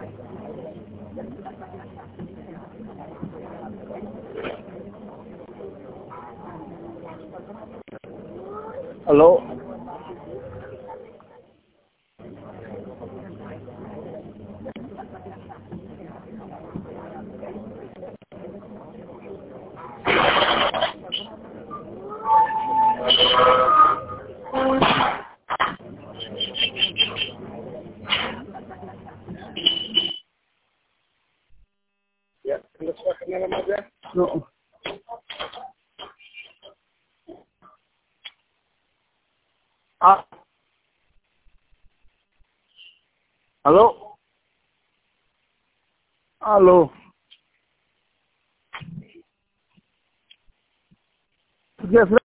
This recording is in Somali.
Aló. Ya, ¿no se baja nada más ya? No. Ah. Aló. Aló. ¿Qué